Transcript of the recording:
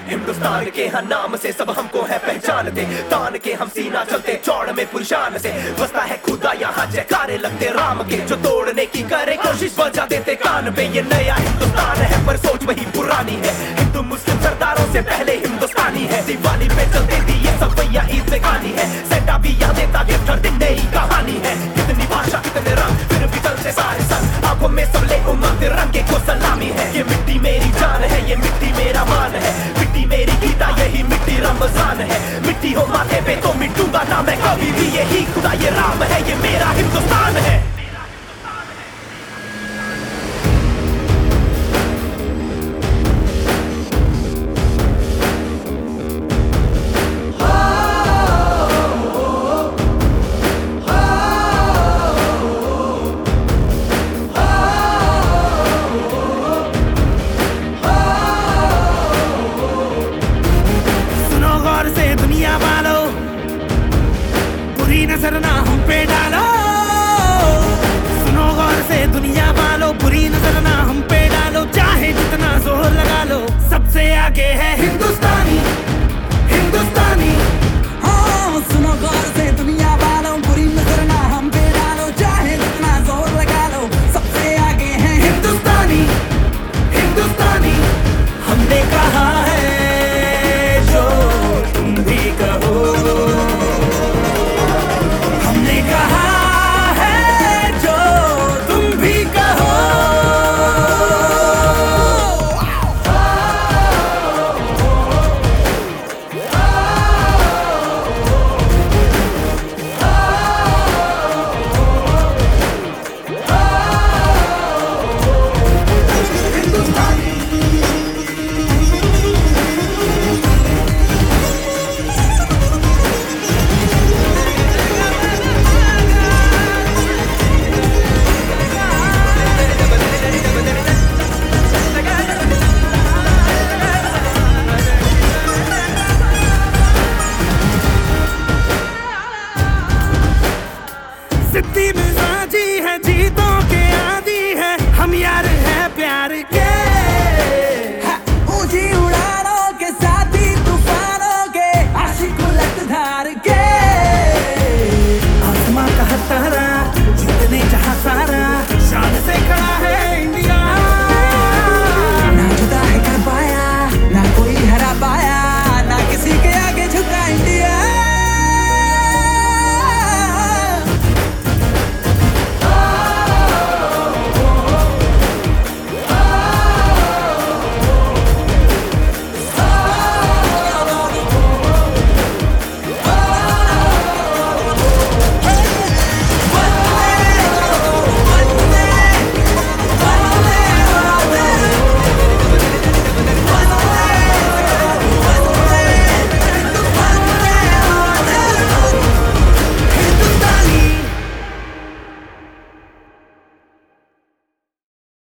हिंदुस्तान के हर नाम से सब हमको है पहचानते, तान के हम सीना चलते चौड़ में पुरशान से। बसता है खुदा यहाँ जयकारे लगते राम के, जो तोड़ने की करे कोशिश बजा देते कान पे। ये नया हिंदुस्तान है पर सोच वही पुरानी है, हिंदू मुस्लिम सरदारों से पहले हिंदुस्तानी है। दिवाली पे चलते दिए सब भैया ईद में कहानी है, सेंटा भी याद देता गिफ्ट हर दिन नई कहानी है। कितनी भाषा कितने रंग फिर भी चलते सारे संग, आंखों में सब ले उमंग तिरंगे को सलामी है। ये मिट्टी मेरी जान है, ये मिट्टी मेरा मान है, मिट्टी मेरी गीता यही मिट्टी रमजान है। मिट्टी हो माथे पे तो मिटूंगा ना मैं कभी भी, यही खुदा ये राम है, ये मेरा हिंदुस्तान है।